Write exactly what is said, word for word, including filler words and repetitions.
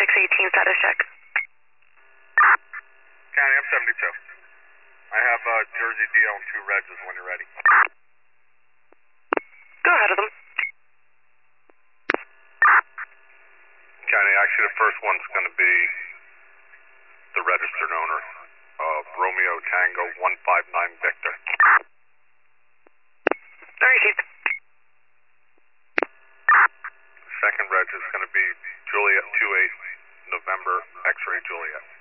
six eighteen, status check. County, I'm seventy-two. I have uh, Jersey D L and two Regs when you're ready. Go ahead with them. County, actually the first one's going to be the registered owner of Romeo Tango one five nine Victor. Received. Second reg is going to be Juliet two eight November X-ray Juliet.